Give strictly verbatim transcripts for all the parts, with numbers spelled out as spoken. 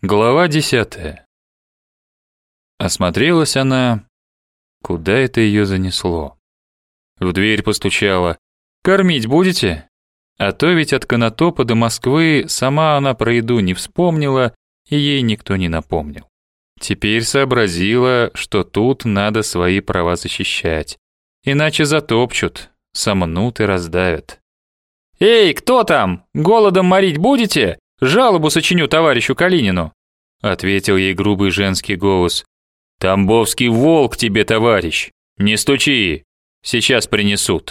Глава десятая. Осмотрелась она, куда это ее занесло. В дверь постучала. «Кормить будете?» А то ведь от Конотопа до Москвы сама она про еду не вспомнила, и ей никто не напомнил. Теперь сообразила, что тут надо свои права защищать, иначе затопчут, сомнут и раздавят. «Эй, кто там? Голодом морить будете? Жалобу сочиню товарищу Калинину», ответил ей грубый женский голос. «Тамбовский волк тебе, товарищ! Не стучи! Сейчас принесут!»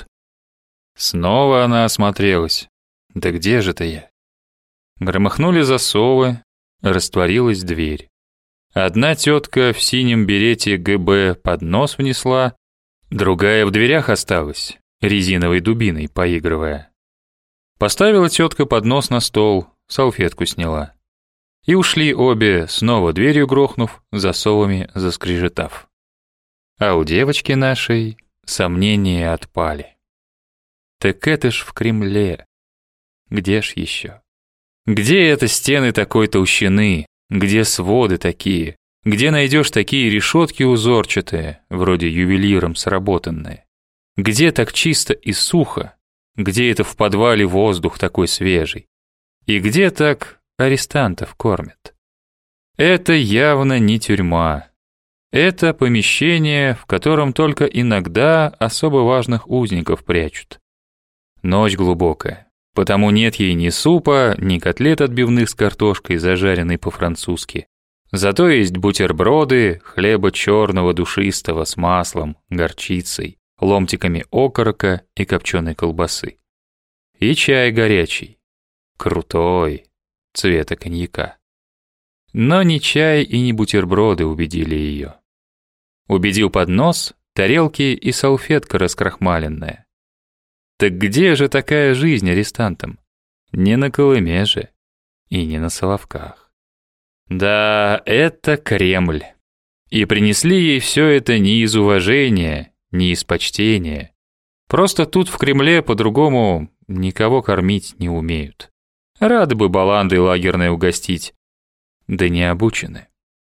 Снова она осмотрелась. «Да где же-то я?» Громыхнули засовы, растворилась дверь. Одна тетка в синем берете ГБ поднос внесла, другая в дверях осталась, резиновой дубиной поигрывая. Поставила тетка поднос на стол, салфетку сняла. И ушли обе, снова дверью грохнув, засовами заскрежетав. А у девочки нашей сомнения отпали. Так это ж в Кремле. Где ж еще? Где это стены такой толщины? Где своды такие? Где найдешь такие решетки узорчатые, вроде ювелиром сработанные? Где так чисто и сухо? Где это в подвале воздух такой свежий? И где так арестантов кормят? Это явно не тюрьма. Это помещение, в котором только иногда особо важных узников прячут. Ночь глубокая, потому нет ей ни супа, ни котлет отбивных с картошкой, зажаренной по-французски. Зато есть бутерброды, хлеба черного душистого с маслом, горчицей, ломтиками окорока и копченой колбасы. И чай горячий, крутой, цвета коньяка. Но ни чай и ни бутерброды убедили ее. Убедил поднос, тарелки и салфетка раскрахмаленная. Так где же такая жизнь арестантам? Не на Колыме же и не на Соловках. Да, это Кремль. И принесли ей все это не из уважения, не из почтения. Просто тут в Кремле по-другому никого кормить не умеют. Рады бы баландой лагерной угостить, да не обучены.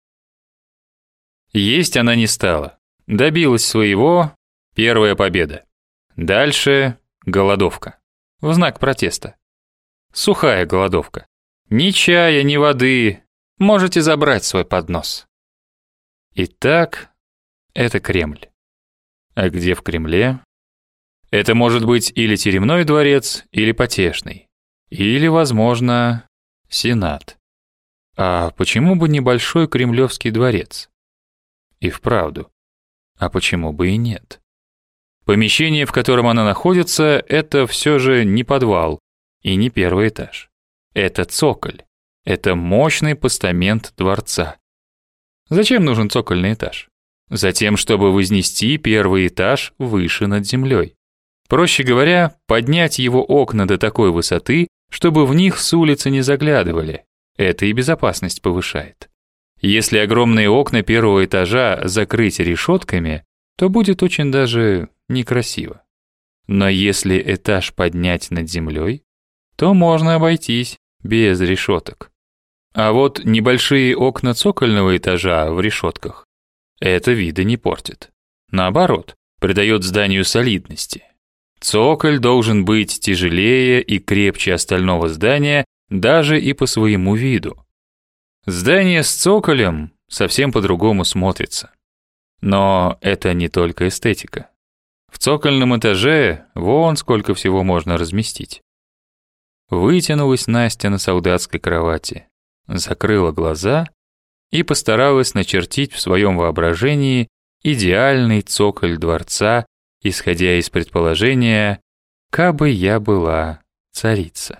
Есть она не стала. Добилась своего, первая победа. Дальше голодовка. В знак протеста. Сухая голодовка. Ни чая, ни воды. Можете забрать свой поднос. Итак, это Кремль. А где в Кремле? Это может быть или тюремной дворец, или потешный. Или, возможно, Сенат. А почему бы небольшой Кремлевский дворец? И вправду. А почему бы и нет? Помещение, в котором она находится, это все же не подвал и не первый этаж. Это цоколь. Это мощный постамент дворца. Зачем нужен цокольный этаж? Затем, чтобы вознести первый этаж выше над землей. Проще говоря, поднять его окна до такой высоты, чтобы в них с улицы не заглядывали. Это и безопасность повышает. Если огромные окна первого этажа закрыть решетками, то будет очень даже некрасиво. Но если этаж поднять над землей, то можно обойтись без решеток. А вот небольшие окна цокольного этажа в решетках это вида не портит. Наоборот, придает зданию солидности. Цоколь должен быть тяжелее и крепче остального здания даже и по своему виду. Здание с цоколем совсем по-другому смотрится. Но это не только эстетика. В цокольном этаже вон сколько всего можно разместить. Вытянулась Настя на солдатской кровати, закрыла глаза и постаралась начертить в своем воображении идеальный цоколь дворца, исходя из предположения «кабы я была царица».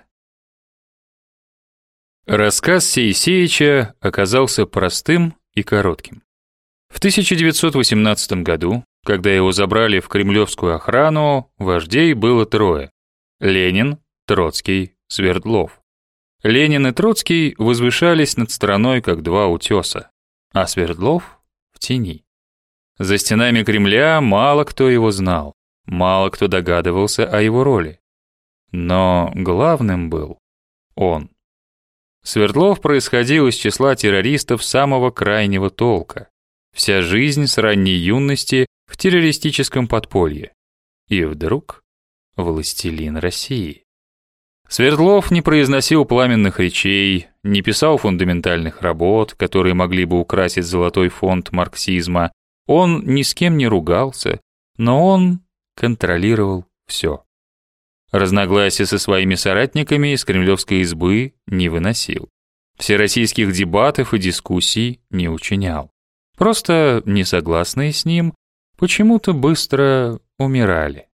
Рассказ Сеисеича оказался простым и коротким. В тысяча девятьсот восемнадцатом году, когда его забрали в кремлевскую охрану, вождей было трое: Ленин, Троцкий, Свердлов. Ленин и Троцкий возвышались над страной как два утеса, а Свердлов в тени. За стенами Кремля мало кто его знал, мало кто догадывался о его роли. Но главным был он. Свердлов происходил из числа террористов самого крайнего толка. Вся жизнь с ранней юности в террористическом подполье. И вдруг властелин России. Свердлов не произносил пламенных речей, не писал фундаментальных работ, которые могли бы украсить золотой фонд марксизма. Он ни с кем не ругался, но он контролировал все. Разногласия со своими соратниками из кремлевской избы не выносил. Всероссийских дебатов и дискуссий не учинял. Просто несогласные с ним почему-то быстро умирали.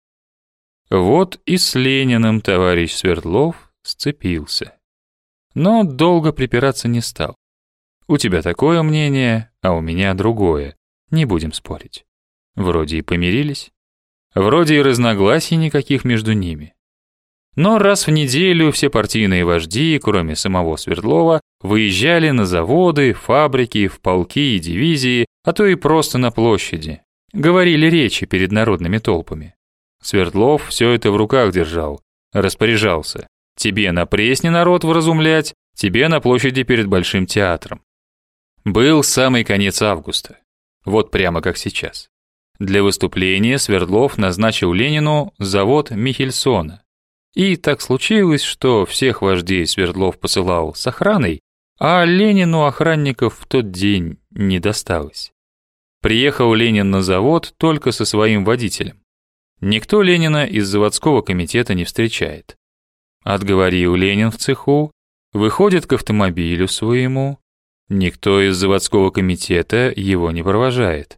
Вот и с Лениным товарищ Свердлов сцепился. Но долго припираться не стал. У тебя такое мнение, а у меня другое. Не будем спорить. Вроде и помирились. Вроде и разногласий никаких между ними. Но раз в неделю все партийные вожди, кроме самого Свердлова, выезжали на заводы, фабрики, в полки и дивизии, а то и просто на площади. Говорили речи перед народными толпами. Свердлов все это в руках держал, распоряжался. Тебе на Пресне народ вразумлять, тебе на площади перед Большим театром. Был самый конец августа. Вот прямо как сейчас. Для выступления Свердлов назначил Ленину завод Михельсона. И так случилось, что всех вождей Свердлов посылал с охраной, а Ленину охранников в тот день не досталось. Приехал Ленин на завод только со своим водителем. Никто Ленина из заводского комитета не встречает. Отговорил Ленин в цеху, выходит к автомобилю своему. Никто из заводского комитета его не провожает.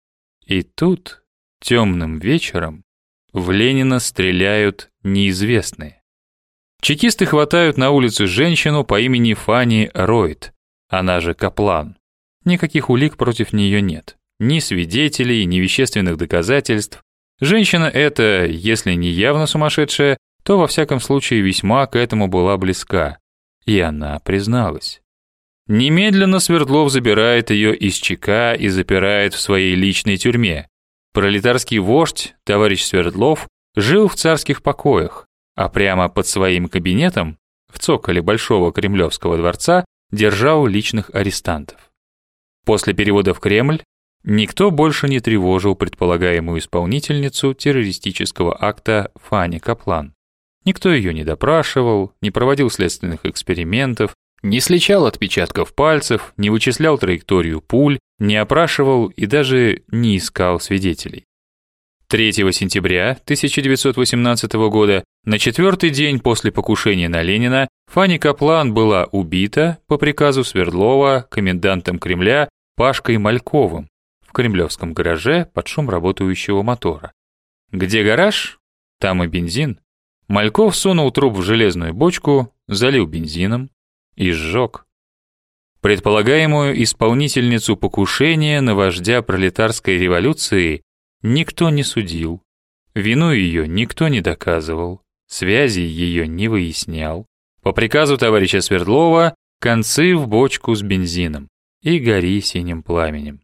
И тут, темным вечером, в Ленина стреляют неизвестные. Чекисты хватают на улице женщину по имени Фанни Ройт, она же Каплан. Никаких улик против нее нет. Ни свидетелей, ни вещественных доказательств. Женщина эта, если не явно сумасшедшая, то во всяком случае весьма к этому была близка. И она призналась. Немедленно Свердлов забирает ее из ЧК и запирает в своей личной тюрьме. Пролетарский вождь, товарищ Свердлов, жил в царских покоях, а прямо под своим кабинетом, в цоколе Большого Кремлевского дворца, держал личных арестантов. После перевода в Кремль никто больше не тревожил предполагаемую исполнительницу террористического акта Фанни Каплан. Никто ее не допрашивал, не проводил следственных экспериментов, не сличал отпечатков пальцев, не вычислял траекторию пуль, не опрашивал и даже не искал свидетелей. третьего сентября тысяча девятьсот восемнадцатого года, на четвертый день после покушения на Ленина, Фанни Каплан была убита по приказу Свердлова комендантом Кремля Пашкой Мальковым в кремлевском гараже под шум работающего мотора. Где гараж? Там и бензин. Мальков сунул труп в железную бочку, залил бензином и сжег. Предполагаемую исполнительницу покушения на вождя пролетарской революции никто не судил, вину ее никто не доказывал, связи ее не выяснял. По приказу товарища Свердлова концы в бочку с бензином и гори синим пламенем.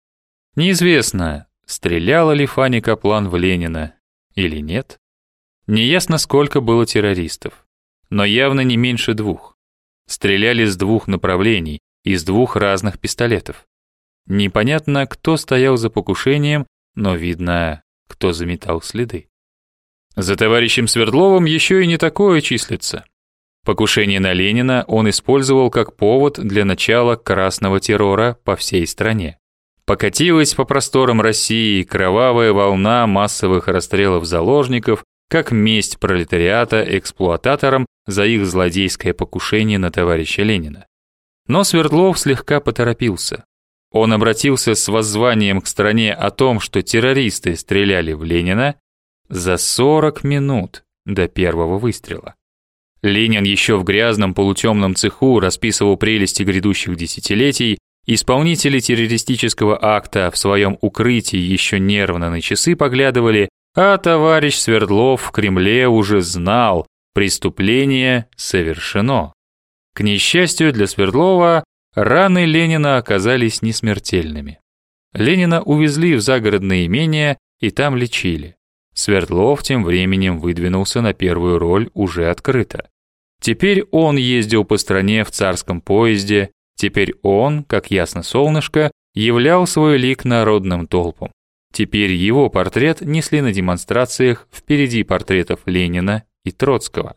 Неизвестно, стреляла ли Фанни Каплан в Ленина или нет. Неясно, сколько было террористов, но явно не меньше двух. Стреляли с двух направлений, из двух разных пистолетов. Непонятно, кто стоял за покушением, но видно, кто заметал следы. За товарищем Свердловым еще и не такое числится. Покушение на Ленина он использовал как повод для начала красного террора по всей стране. Покатилась по просторам России кровавая волна массовых расстрелов заложников, как месть пролетариата эксплуататорам за их злодейское покушение на товарища Ленина. Но Свердлов слегка поторопился. Он обратился с воззванием к стране о том, что террористы стреляли в Ленина за сорок минут до первого выстрела. Ленин еще в грязном полутемном цеху расписывал прелести грядущих десятилетий, исполнители террористического акта в своем укрытии еще нервно на часы поглядывали, а товарищ Свердлов в Кремле уже знал, преступление совершено. К несчастью для Свердлова, раны Ленина оказались несмертельными. Ленина увезли в загородное имение и там лечили. Свердлов тем временем выдвинулся на первую роль уже открыто. Теперь он ездил по стране в царском поезде, теперь он, как ясно солнышко, являл свой лик народным толпам. Теперь его портрет несли на демонстрациях впереди портретов Ленина и Троцкого.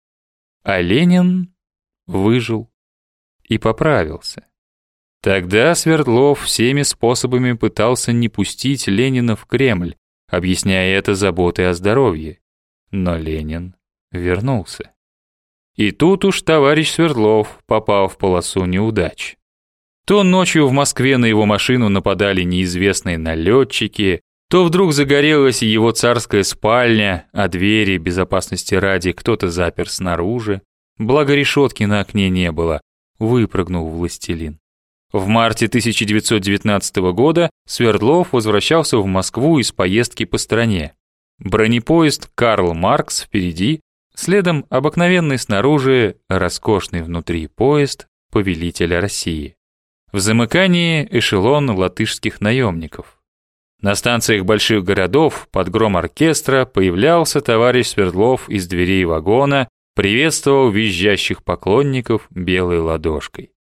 А Ленин выжил и поправился. Тогда Свердлов всеми способами пытался не пустить Ленина в Кремль, объясняя это заботой о здоровье. Но Ленин вернулся. И тут уж товарищ Свердлов попал в полосу неудач. То ночью в Москве на его машину нападали неизвестные налетчики, то вдруг загорелась его царская спальня, а двери безопасности ради кто-то запер снаружи. Благо решетки на окне не было, выпрыгнул властелин. В марте тысяча девятьсот девятнадцатого года Свердлов возвращался в Москву из поездки по стране. Бронепоезд «Карл Маркс» впереди, следом обыкновенный снаружи, роскошный внутри поезд повелителя России. В замыкании эшелон латышских наемников. На станциях больших городов под гром оркестра появлялся товарищ Свердлов из дверей вагона, приветствовал визжащих поклонников белой ладошкой.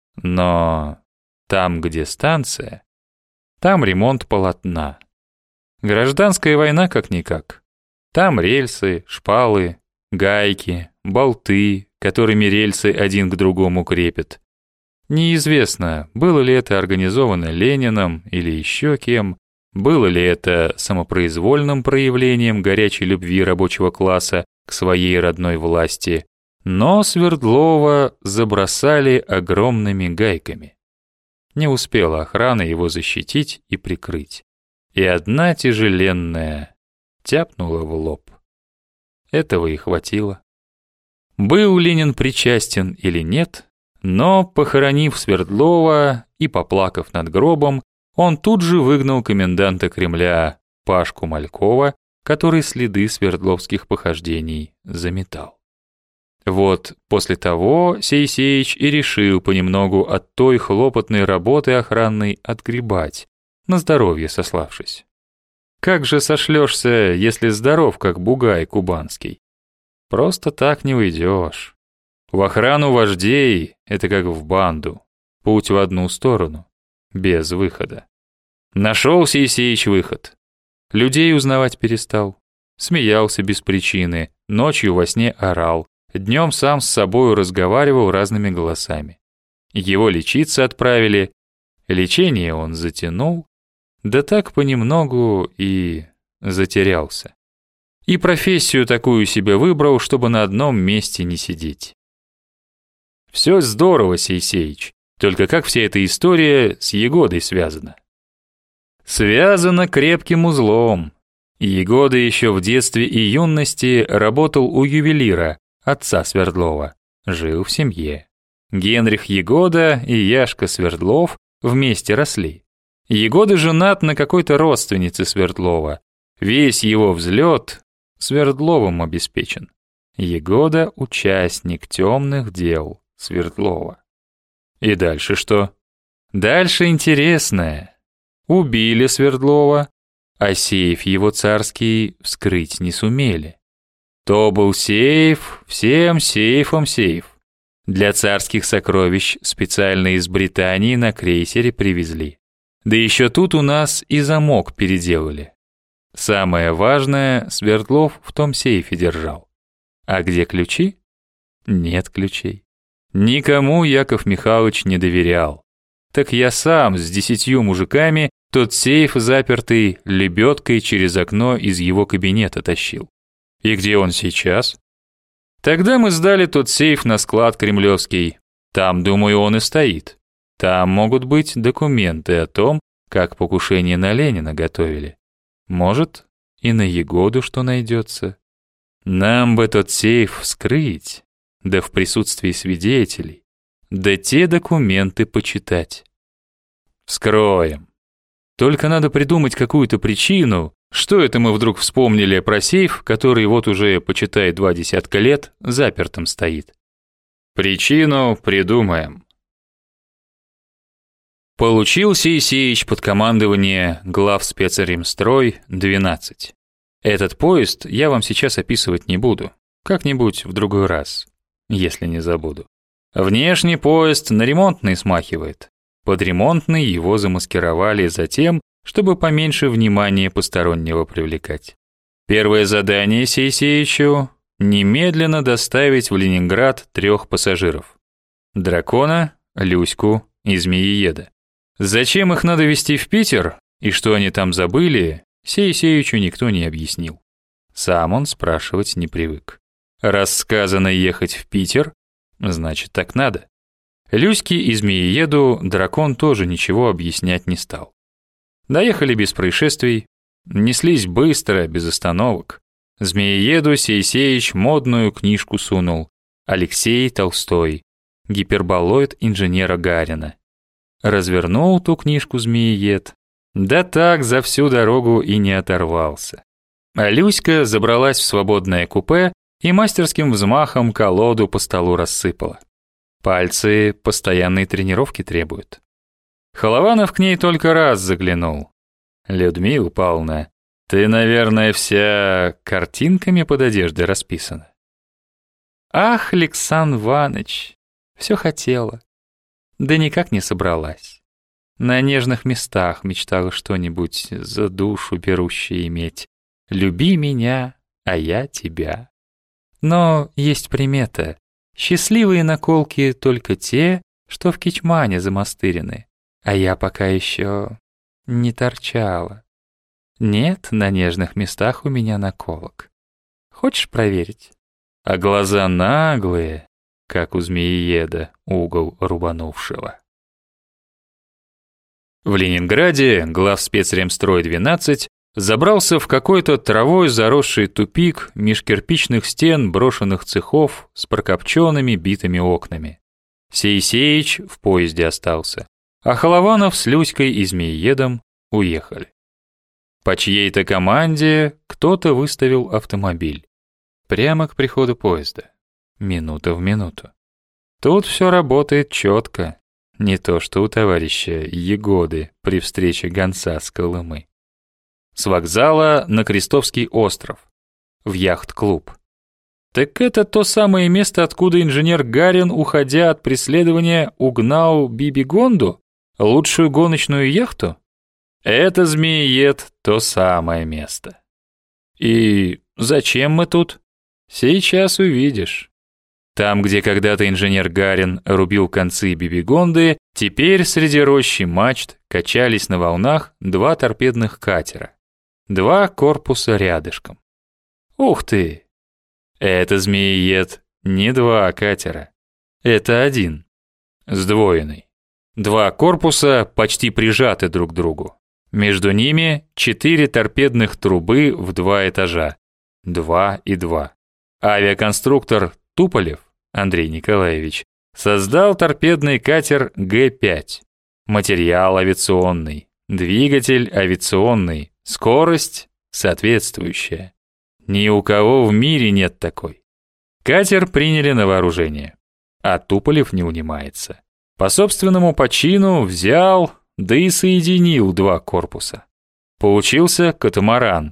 Но там, где станция, там ремонт полотна. Гражданская война как-никак. Там рельсы, шпалы, гайки, болты, которыми рельсы один к другому крепят. Неизвестно, было ли это организовано Лениным или еще кем, было ли это самопроизвольным проявлением горячей любви рабочего класса к своей родной власти, но Свердлова забросали огромными гайками. Не успела охрана его защитить и прикрыть. И одна тяжеленная тяпнула в лоб. Этого и хватило. Был Ленин причастен или нет, но, похоронив Свердлова и поплакав над гробом, он тут же выгнал коменданта Кремля Пашку Малькова, который следы свердловских похождений заметал. Вот после того сей Сеич и решил понемногу от той хлопотной работы охранной отгребать, на здоровье сославшись. Как же сошлешься, если здоров, как бугай кубанский? Просто так не уйдешь. В охрану вождей — это как в банду, путь в одну сторону, без выхода. Нашел сей Сеич выход. Людей узнавать перестал, смеялся без причины, ночью во сне орал, днем сам с собою разговаривал разными голосами. Его лечиться отправили, лечение он затянул, да так понемногу и затерялся. И профессию такую себе выбрал, чтобы на одном месте не сидеть. Все здорово, сей Сеич, только как вся эта история с Егодой связана? Связана крепким узлом. Егода еще в детстве и юности работал у ювелира, отца Свердлова, жил в семье. Генрих Егода и Яшка Свердлов вместе росли. Егода женат на какой-то родственнице Свердлова. Весь его взлет Свердловым обеспечен. Егода — участник темных дел Свердлова. И дальше что? Дальше интересное. Убили Свердлова, а сейф его царский вскрыть не сумели. То был сейф, всем сейфом сейф. Для царских сокровищ специально из Британии на крейсере привезли. Да еще тут у нас и замок переделали. Самое важное Свердлов в том сейфе держал. А где ключи? Нет ключей. Никому Яков Михайлович не доверял. Так я сам с десятью мужиками тот сейф запертый лебедкой через окно из его кабинета тащил. И где он сейчас? Тогда мы сдали тот сейф на склад кремлевский. Там, думаю, он и стоит. Там могут быть документы о том, как покушение на Ленина готовили. Может, и на Егоду что найдется. Нам бы тот сейф вскрыть, да в присутствии свидетелей, да те документы почитать. Вскроем. Только надо придумать какую-то причину, что это мы вдруг вспомнили про сейф, который вот уже, почитай, два десятка лет запертым стоит. Причину придумаем. Получил сей Сеич под командование главспецремстрой двенадцать. Этот поезд я вам сейчас описывать не буду, как-нибудь в другой раз. если не забуду. Внешний поезд на ремонтный смахивает. Под ремонтный его замаскировали за тем, чтобы поменьше внимания постороннего привлекать. Первое задание Сеисеичу — немедленно доставить в Ленинград трех пассажиров. Дракона, Люську и Змеееда. Зачем их надо везти в Питер и что они там забыли, Сеисеичу никто не объяснил. Сам он спрашивать не привык. Раз сказано ехать в Питер, значит так надо. Люське и Змеееду дракон тоже ничего объяснять не стал. Доехали без происшествий, неслись быстро, без остановок. Змеееду Сеисеич модную книжку сунул. Алексей Толстой. Гиперболоид инженера Гарина. Развернул ту книжку Змееед. Да так за всю дорогу и не оторвался. А Люська забралась в свободное купе и мастерским взмахом колоду по столу рассыпала. Пальцы постоянной тренировки требуют. Холованов к ней только раз заглянул. «Людмила Павловна, ты, наверное, вся картинками под одеждой расписана». «Ах, Александр Иваныч, все хотела, да никак не собралась. На нежных местах мечтала что-нибудь за душу берущее иметь. Люби меня, а я тебя. Но есть примета. Счастливые наколки только те, что в кичмане замастырены, а я пока еще не торчала. Нет на нежных местах у меня наколок. Хочешь проверить? А глаза наглые, как у змеееда, угол рубанувшего». В Ленинграде главспецремстрой двенадцать забрался в какой-то травой заросший тупик меж кирпичных стен брошенных цехов с прокопченными битыми окнами. Сеисеич в поезде остался, а Холованов с Люськой и Змееедом уехали. По чьей-то команде кто-то выставил автомобиль. Прямо к приходу поезда. Минута в минуту. Тут все работает четко. Не то что у товарища Егоды при встрече гонца с Колымы. С вокзала на Крестовский остров, в яхт-клуб. Так это то самое место, откуда инженер Гарин, уходя от преследования, угнал Бибигонду, лучшую гоночную яхту? Это Змееед то самое место. И зачем мы тут? Сейчас увидишь. Там, где когда-то инженер Гарин рубил концы Бибигонды, теперь среди рощи мачт качались на волнах два торпедных катера. Два корпуса рядышком. Ух ты! Это Змееед не два катера. Это один. Сдвоенный. Два корпуса почти прижаты друг к другу. Между ними четыре торпедных трубы в два этажа. Два и два. Авиаконструктор Туполев Андрей Николаевич создал торпедный катер Гэ пять. Материал авиационный, двигатель авиационный, скорость соответствующая. Ни у кого в мире нет такой. Катер приняли на вооружение, а Туполев не унимается. По собственному почину взял, да и соединил два корпуса. Получился катамаран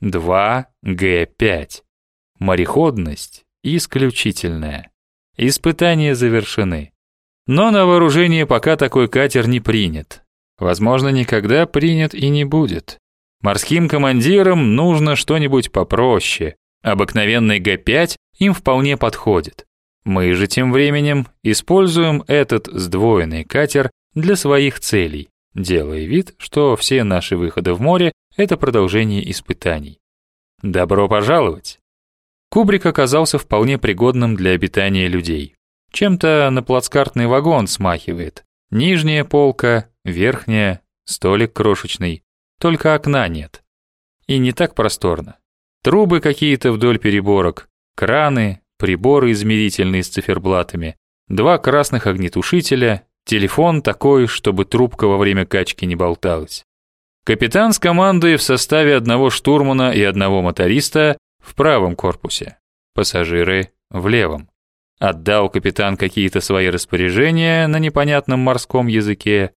два Гэ пять. Мореходность исключительная. Испытания завершены. Но на вооружение пока такой катер не принят. Возможно, никогда принят и не будет. Морским командирам нужно что-нибудь попроще. Обыкновенный Гэ пять им вполне подходит. Мы же тем временем используем этот сдвоенный катер для своих целей, делая вид, что все наши выходы в море — это продолжение испытаний. Добро пожаловать! Кубрик оказался вполне пригодным для обитания людей. Чем-то на плацкартный вагон смахивает. Нижняя полка, верхняя, столик крошечный. Только окна нет. И не так просторно. Трубы какие-то вдоль переборок, краны, приборы измерительные с циферблатами, два красных огнетушителя, телефон такой, чтобы трубка во время качки не болталась. Капитан с командой в составе одного штурмана и одного моториста в правом корпусе, пассажиры в левом. Отдал капитан какие-то свои распоряжения на непонятном морском языке.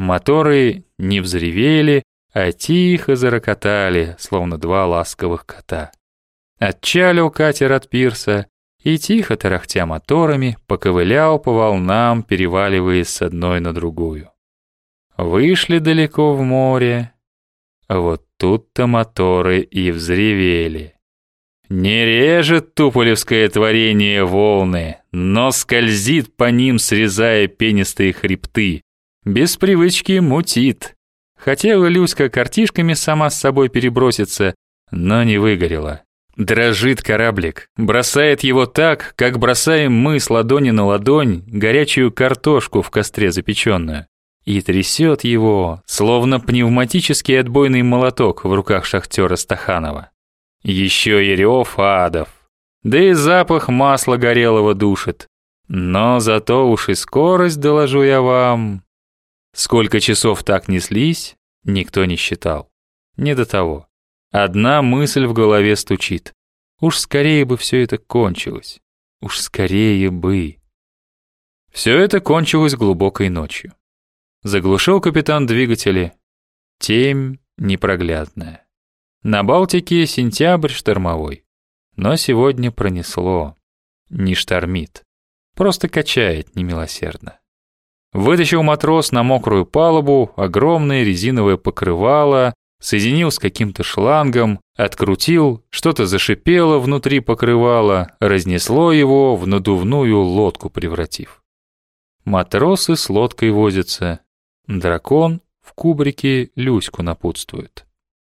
Моторы не взревели, а тихо зарокотали, словно два ласковых кота. Отчалил катер от пирса, и, тихо тарахтя моторами, поковылял по волнам, переваливаясь с одной на другую. Вышли далеко в море. Вот тут-то моторы и взревели. Не режет туполевское творение волны, но скользит по ним, срезая пенистые хребты. Без привычки мутит. Хотела Люська картишками сама с собой переброситься, но не выгорела. Дрожит кораблик, бросает его так, как бросаем мы с ладони на ладонь горячую картошку в костре запеченную. И трясет его, словно пневматический отбойный молоток в руках шахтера Стаханова. Еще и рев адов, да и запах масла горелого душит. Но зато уж и скорость, доложу я вам. Сколько часов так неслись, никто не считал. Не до того. Одна мысль в голове стучит. Уж скорее бы все это кончилось. Уж скорее бы. Все это кончилось глубокой ночью. Заглушил капитан двигатели. Темь непроглядная. На Балтике сентябрь штормовой. Но сегодня пронесло. Не штормит. Просто качает немилосердно. Вытащил матрос на мокрую палубу огромное резиновое покрывало, соединил с каким-то шлангом, открутил, что-то зашипело внутри покрывала, разнесло его, в надувную лодку превратив. Матросы с лодкой возятся. Дракон в кубрике Люську напутствует.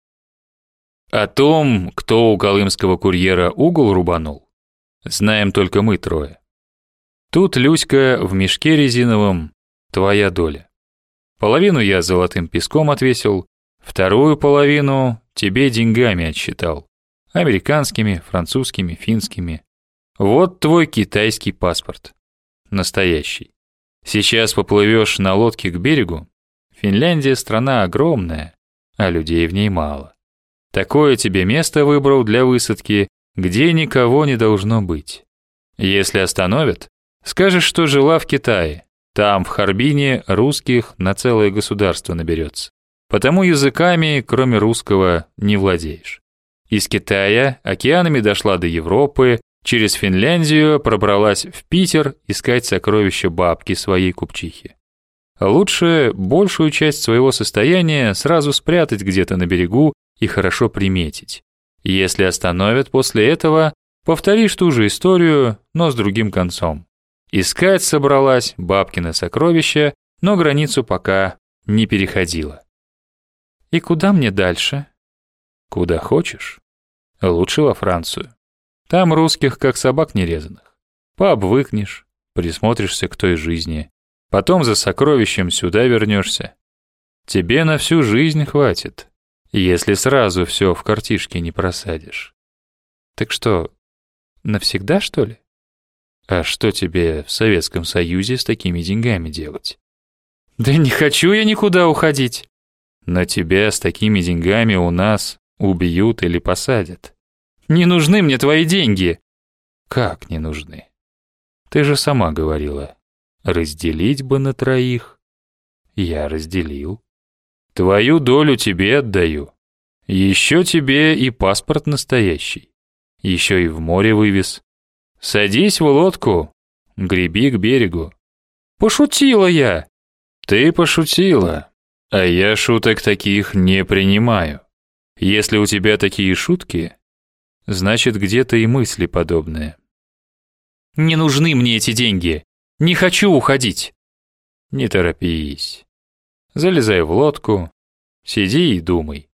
О том, кто у колымского курьера угол рубанул, знаем только мы трое. Тут, Люська, в мешке резиновом твоя доля. Половину я золотым песком отвесил, вторую половину тебе деньгами отсчитал. Американскими, французскими, финскими. Вот твой китайский паспорт. Настоящий. Сейчас поплывешь на лодке к берегу. Финляндия страна огромная, а людей в ней мало. Такое тебе место выбрал для высадки, где никого не должно быть. Если остановят, скажешь, что жила в Китае. Там, в Харбине, русских на целое государство наберется. Потому языками, кроме русского, не владеешь. Из Китая океанами дошла до Европы, через Финляндию пробралась в Питер искать сокровища бабки своей купчихи. Лучше большую часть своего состояния сразу спрятать где-то на берегу и хорошо приметить. Если остановят после этого, повторишь ту же историю, но с другим концом. Искать собралась бабкино сокровище, но границу пока не переходила. И куда мне дальше? Куда хочешь. Лучше во Францию. Там русских как собак нерезанных. Пообвыкнешь, присмотришься к той жизни. Потом за сокровищем сюда вернешься. Тебе на всю жизнь хватит, если сразу все в картишке не просадишь. Так что, навсегда, что ли? А что тебе в Советском Союзе с такими деньгами делать? Да не хочу я никуда уходить. Но тебя с такими деньгами у нас убьют или посадят. Не нужны мне твои деньги. Как не нужны? Ты же сама говорила, разделить бы на троих. Я разделил. Твою долю тебе отдаю. Еще тебе и паспорт настоящий. Еще и в море вывез. Садись в лодку, греби к берегу. Пошутила я. Ты пошутила, а я шуток таких не принимаю. Если у тебя такие шутки, значит, где-то и мысли подобные. Не нужны мне эти деньги. Не хочу уходить. Не торопись. Залезай в лодку, сиди и думай.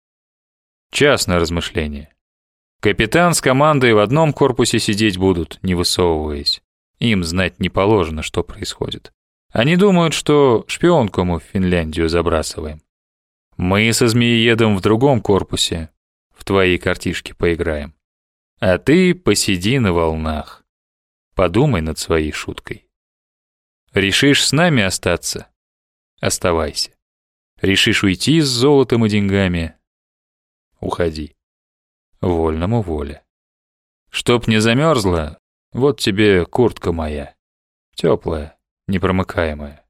Час на размышление. Капитан с командой в одном корпусе сидеть будут, не высовываясь. Им знать не положено, что происходит. Они думают, что шпионку мы в Финляндию забрасываем. Мы со Змееедом в другом корпусе, в твои картишки поиграем. А ты посиди на волнах. Подумай над своей шуткой. Решишь с нами остаться? Оставайся. Решишь уйти с золотом и деньгами? Уходи. Вольному воля. Чтоб не замерзла, вот тебе куртка моя. Теплая, непромокаемая.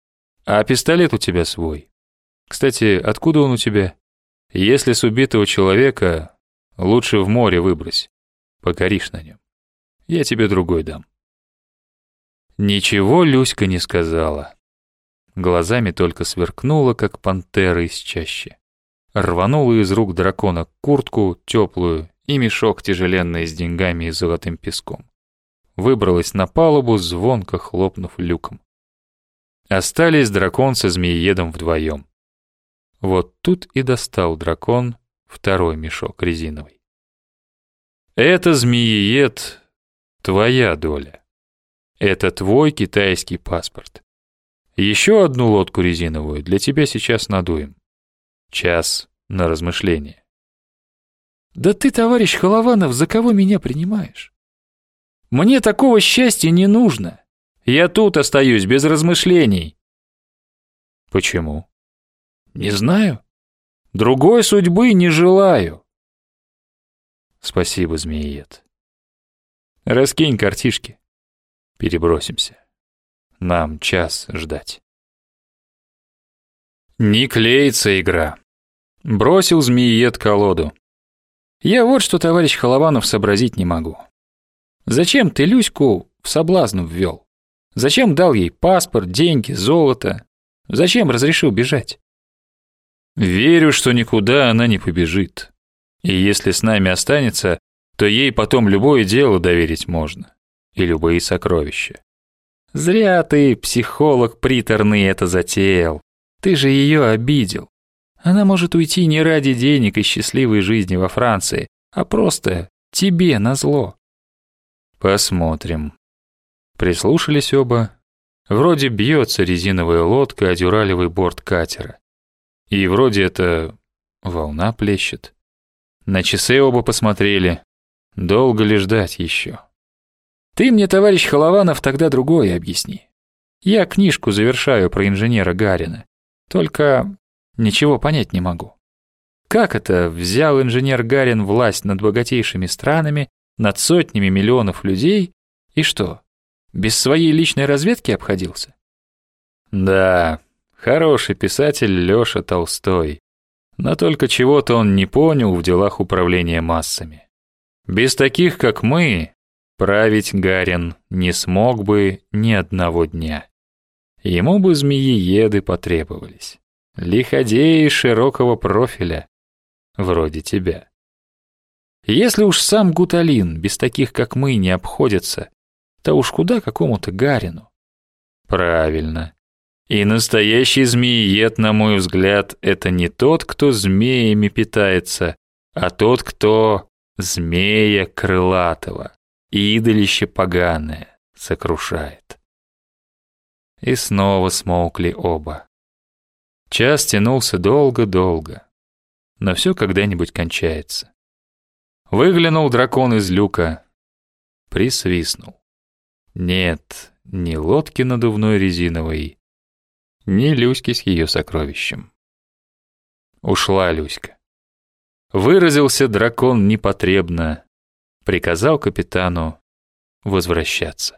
А пистолет у тебя свой. Кстати, откуда он у тебя? Если с убитого человека, лучше в море выбрось. Погоришь на нем. Я тебе другой дам». Ничего Люська не сказала. Глазами только сверкнула, как пантера из чащи. Рванула из рук дракона куртку теплую и мешок тяжеленный с деньгами и золотым песком. Выбралась на палубу, звонко хлопнув люком. Остались дракон со змееедом вдвоем. Вот тут и достал дракон второй мешок резиновый. «Это, змееед, твоя доля. Это твой китайский паспорт. Еще одну лодку резиновую для тебя сейчас надуем. Час на размышление». «Да ты, товарищ Холованов, за кого меня принимаешь? Мне такого счастья не нужно. Я тут остаюсь без размышлений». «Почему?» «Не знаю. Другой судьбы не желаю». «Спасибо, змееед. Раскинь картишки. Перебросимся. Нам час ждать». Не клеится игра. Бросил змееед колоду. «Я вот что, товарищ Холованов, сообразить не могу. Зачем ты Люську в соблазн ввел? Зачем дал ей паспорт, деньги, золото? Зачем разрешил бежать?» «Верю, что никуда она не побежит. И если с нами останется, то ей потом любое дело доверить можно. И любые сокровища». «Зря ты, психолог приторный, это затеял. Ты же ее обидел. Она может уйти не ради денег и счастливой жизни во Франции, а просто тебе назло». «Посмотрим». Прислушались оба. Вроде бьется резиновая лодка о дюралевый борт катера. И вроде это волна плещет. На часы оба посмотрели. Долго ли ждать еще? «Ты мне, товарищ Холованов, тогда другое объясни. Я книжку завершаю про инженера Гарина. Только ничего понять не могу. Как это взял инженер Гарин власть над богатейшими странами, над сотнями миллионов людей, и что, без своей личной разведки обходился?» «Да, хороший писатель Лёша Толстой. Но только чего-то он не понял в делах управления массами. Без таких, как мы, править Гарин не смог бы ни одного дня. Ему бы змеееды потребовались. Лиходеи широкого профиля, вроде тебя. Если уж сам Гуталин без таких, как мы, не обходится, то уж куда какому-то Гарину?» «Правильно. И настоящий змееед, на мой взгляд, это не тот, кто змеями питается, а тот, кто змея крылатого, идолище поганое, сокрушает». И снова смолкли оба. Час тянулся долго-долго, но все когда-нибудь кончается. Выглянул дракон из люка, присвистнул. Нет, ни лодки надувной резиновой, ни Люськи с ее сокровищем. Ушла Люська. Выразился дракон непотребно, приказал капитану возвращаться.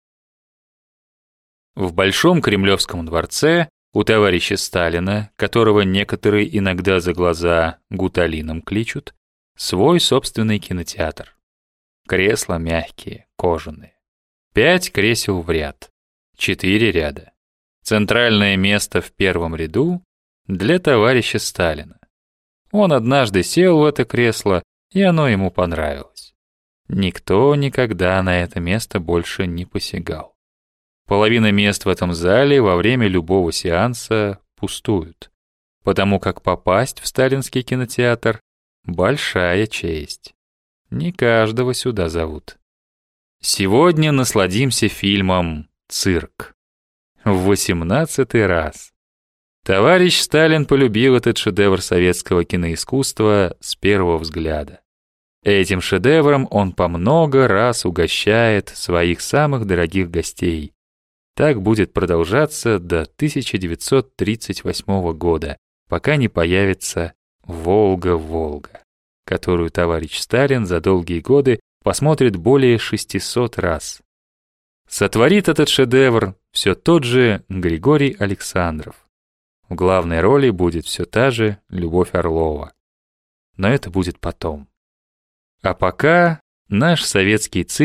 В Большом Кремлевском дворце у товарища Сталина, которого некоторые иногда за глаза Гуталином кличут, свой собственный кинотеатр. Кресла мягкие, кожаные. Пять кресел в ряд. Четыре ряда. Центральное место в первом ряду для товарища Сталина. Он однажды сел в это кресло, и оно ему понравилось. Никто никогда на это место больше не посягал. Половина мест в этом зале во время любого сеанса пустуют, потому как попасть в сталинский кинотеатр — большая честь. Не каждого сюда зовут. Сегодня насладимся фильмом «Цирк». В восемнадцатый раз. Товарищ Сталин полюбил этот шедевр советского киноискусства с первого взгляда. Этим шедевром он по много раз угощает своих самых дорогих гостей. Так будет продолжаться до тысяча девятьсот тридцать восьмого года, пока не появится «Волга-Волга», которую товарищ Сталин за долгие годы посмотрит более шестисот раз. Сотворит этот шедевр все тот же Григорий Александров. В главной роли будет все та же Любовь Орлова. Но это будет потом. А пока наш советский цирк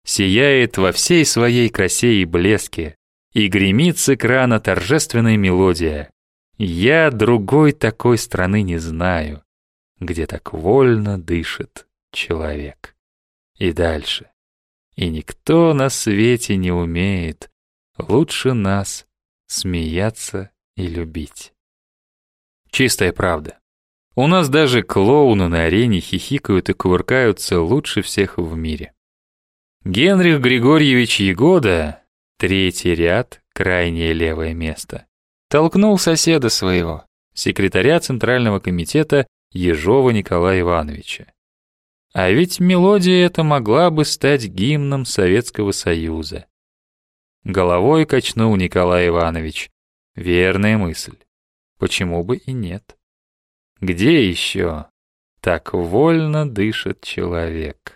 сияет во всей своей красе и блеске, и гремит с экрана торжественная мелодия. Я другой такой страны не знаю, где так вольно дышит человек. И дальше. И никто на свете не умеет лучше нас смеяться и любить. Чистая правда. У нас даже клоуны на арене хихикают и кувыркаются лучше всех в мире. Генрих Григорьевич Ягода, третий ряд, крайнее левое место, толкнул соседа своего, секретаря Центрального комитета Ежова Николая Ивановича. А ведь мелодия эта могла бы стать гимном Советского Союза. Головой качнул Николай Иванович. Верная мысль. Почему бы и нет? Где еще так вольно дышит человек?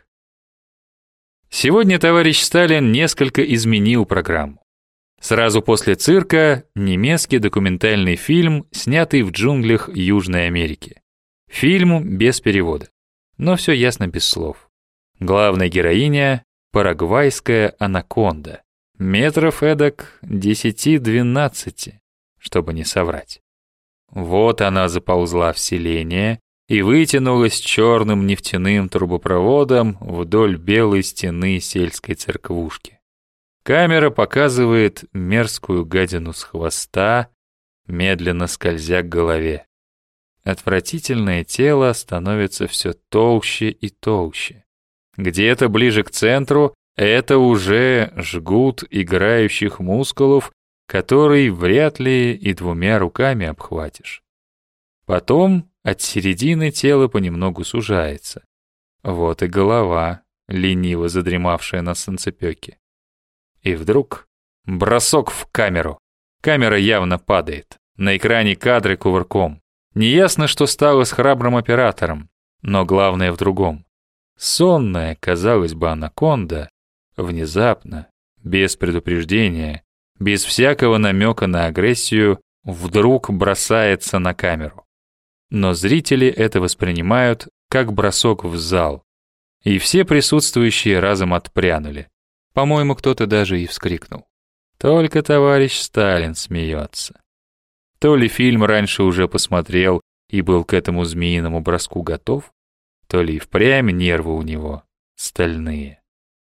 Сегодня товарищ Сталин несколько изменил программу. Сразу после цирка немецкий документальный фильм, снятый в джунглях Южной Америки. Фильм без перевода, но все ясно без слов. Главная героиня — парагвайская анаконда, метров эдак десяти-двенадцати, чтобы не соврать. Вот она заползла в селение и вытянулась черным нефтяным трубопроводом вдоль белой стены сельской церквушки. Камера показывает мерзкую гадину с хвоста, медленно скользя к голове. Отвратительное тело становится все толще и толще. Где-то ближе к центру это уже жгут играющих мускулов, который вряд ли и двумя руками обхватишь. Потом от середины тело понемногу сужается. Вот и голова, лениво задремавшая на солнцепёке. И вдруг бросок в камеру. Камера явно падает. На экране кадры кувырком. Неясно, что стало с храбрым оператором, но главное в другом. Сонная, казалось бы, анаконда внезапно, без предупреждения, без всякого намека на агрессию, вдруг бросается на камеру. Но зрители это воспринимают как бросок в зал, и все присутствующие разом отпрянули. По-моему, кто-то даже и вскрикнул. Только товарищ Сталин смеется. То ли фильм раньше уже посмотрел и был к этому змеиному броску готов, то ли и впрямь нервы у него стальные.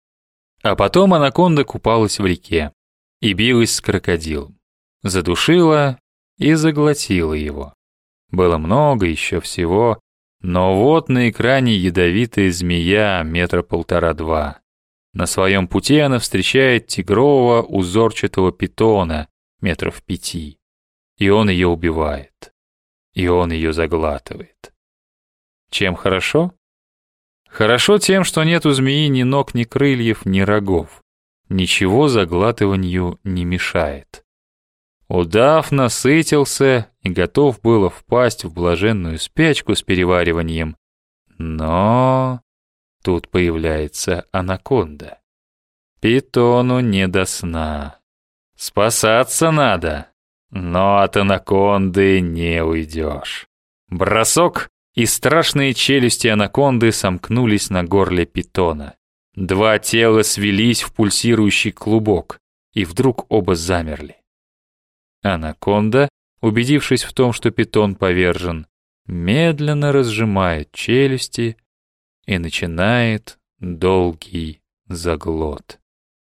А потом анаконда купалась в реке и билась с крокодилом. Задушила и заглотила его. Было много еще всего, но вот на экране ядовитая змея метра полтора-два. На своем пути она встречает тигрового узорчатого питона метров пяти. И он ее убивает. И он ее заглатывает. Чем хорошо? Хорошо тем, что нет у змеи ни ног, ни крыльев, ни рогов. Ничего заглатыванию не мешает. Удав насытился и готов было впасть в блаженную спячку с перевариванием. Но тут появляется анаконда. Питону не до сна. Спасаться надо, но от анаконды не уйдешь. Бросок, и страшные челюсти анаконды сомкнулись на горле питона. Два тела свелись в пульсирующий клубок, и вдруг оба замерли. Анаконда, убедившись в том, что питон повержен, медленно разжимает челюсти и начинает долгий заглот.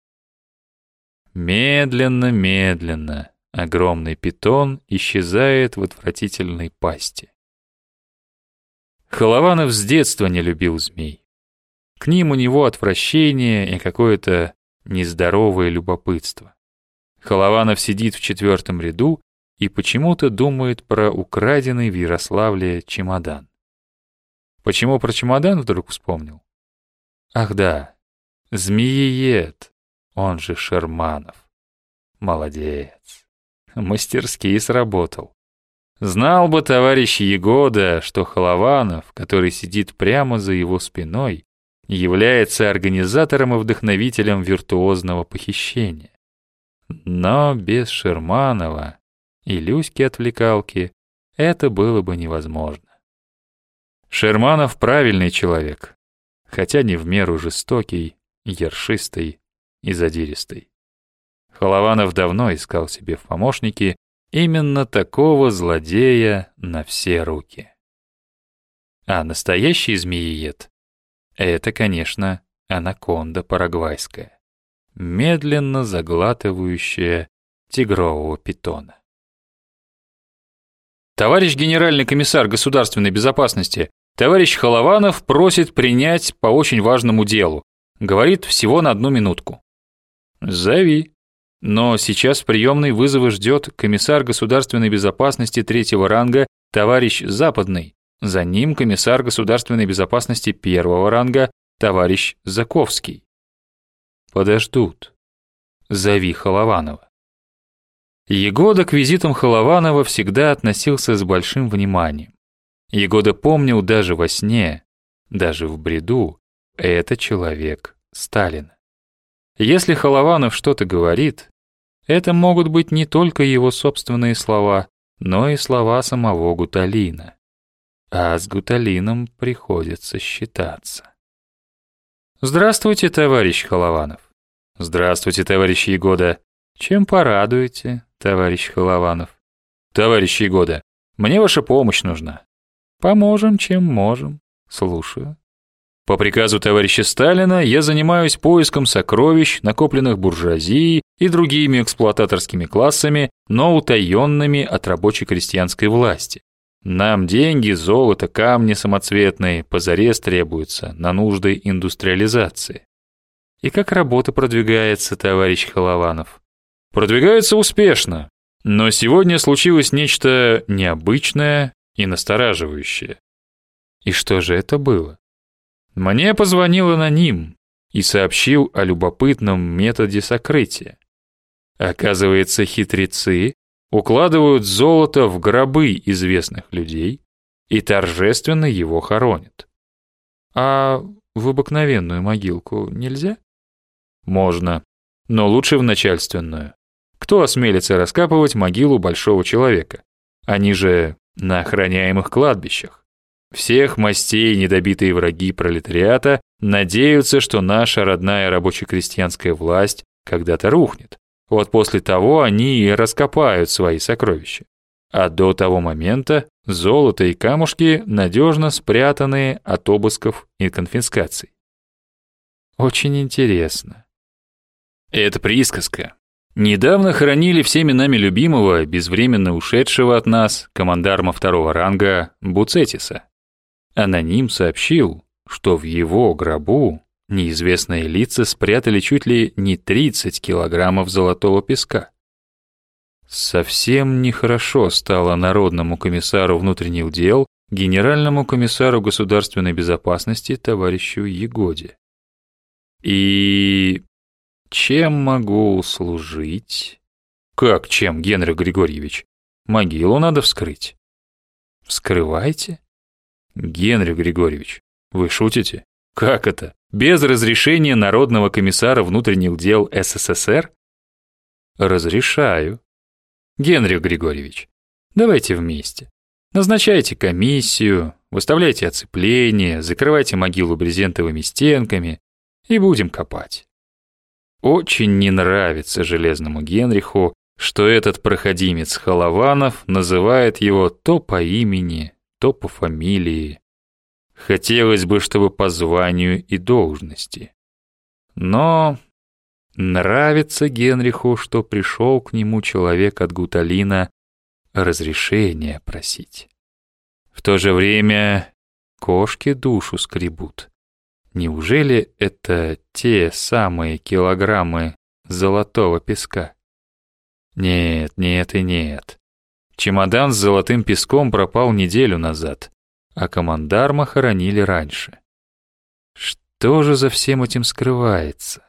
Медленно-медленно огромный питон исчезает в отвратительной пасти. Холованов с детства не любил змей. К ним у него отвращение и какое-то нездоровое любопытство. Холованов сидит в четвертом ряду и почему-то думает про украденный в Ярославле чемодан. Почему про чемодан вдруг вспомнил? Ах да, змеиед, он же Шерманов. Молодец, мастерски сработал. Знал бы товарищ Ягода, что Холованов, который сидит прямо за его спиной, является организатором и вдохновителем виртуозного похищения. Но без Шерманова и Люськи-отвлекалки это было бы невозможно. Шерманов правильный человек, хотя не в меру жестокий ершистой и задиристой. Холованов давно искал себе в помощники именно такого злодея на все руки. А настоящий змеиед — это, конечно, анаконда парагвайская, медленно заглатывающая тигрового питона. Товарищ генеральный комиссар государственной безопасности, товарищ Холованов просит принять по очень важному делу. Говорит, всего на одну минутку. Зови. Но сейчас в приемной вызова ждет комиссар государственной безопасности третьего ранга товарищ Западный. За ним комиссар государственной безопасности первого ранга товарищ Заковский. Подождут. Зови Холованова. Егода к визитам Холованова всегда относился с большим вниманием. Егода помнил даже во сне, даже в бреду, это человек Сталина. Если Холованов что-то говорит, это могут быть не только его собственные слова, но и слова самого Гуталина. А с Гуталином приходится считаться. Здравствуйте, товарищ Холованов. Здравствуйте, товарищ Егода. Чем порадуете, товарищ Холованов? Товарищ Егода, мне ваша помощь нужна. Поможем, чем можем. Слушаю. По приказу товарища Сталина я занимаюсь поиском сокровищ, накопленных буржуазией и другими эксплуататорскими классами, но утаенными от рабочей крестьянской власти. Нам деньги, золото, камни самоцветные позарез требуются на нужды индустриализации. И как работа продвигается, товарищ Холованов? Продвигается успешно, но сегодня случилось нечто необычное и настораживающее. И что же это было? Мне позвонил аноним и сообщил о любопытном методе сокрытия. Оказывается, хитрецы укладывают золото в гробы известных людей и торжественно его хоронят. А в обыкновенную могилку нельзя? Можно, но лучше в начальственную. Кто осмелится раскапывать могилу большого человека? Они же на охраняемых кладбищах. Всех мастей недобитые враги пролетариата надеются, что наша родная рабоче-крестьянская власть когда-то рухнет. Вот после того они и раскопают свои сокровища. А до того момента золото и камушки надежно спрятаны от обысков и конфискаций. Очень интересно. Это присказка. Недавно хоронили всеми нами любимого, безвременно ушедшего от нас, командарма второго ранга Буцетиса. Аноним сообщил, что в его гробу неизвестные лица спрятали чуть ли не тридцать килограммов золотого песка. Совсем нехорошо стало Народному комиссару внутренних дел, Генеральному комиссару государственной безопасности товарищу Егоде. И чем могу служить? Как чем, Генрих Григорьевич? Могилу надо вскрыть. Вскрывайте? Генрих Григорьевич, вы шутите? Как это? Без разрешения Народного комиссара внутренних дел СССР? Разрешаю. Генрих Григорьевич, давайте вместе. Назначайте комиссию, выставляйте оцепление, закрывайте могилу брезентовыми стенками и будем копать. Очень не нравится Железному Генриху, что этот проходимец Холованов называет его то по имени, то по фамилии. Хотелось бы, чтобы по званию и должности. Но нравится Генриху, что пришел к нему человек от Гуталина разрешения просить. В то же время кошки душу скребут. Неужели это те самые килограммы золотого песка? Нет, нет и нет. Чемодан с золотым песком пропал неделю назад, а командарма хоронили раньше. Что же за всем этим скрывается?